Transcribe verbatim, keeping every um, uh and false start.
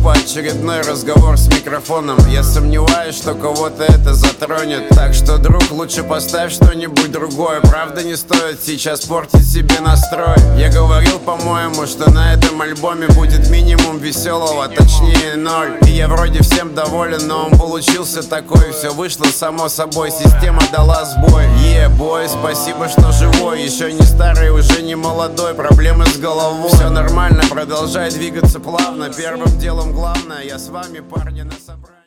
тупо очередной разговор с микрофоном. Я сомневаюсь, что кого-то это затронет. Так что, друг, лучше поставь что-нибудь другое. Правда, не стоит сейчас портить себе настрой. Я говорил, по-моему, что на этом альбоме будет минимум веселого, точнее ноль. И я вроде всем доволен, но он получился такой. Все вышло само собой, система дала сбой. Е, бой, спасибо, что живой. Еще не старый, уже не молодой. Проблемы с головой. Все нормально, продолжай двигаться плавно. Первым делом главное, я с вами, парни, на собрании.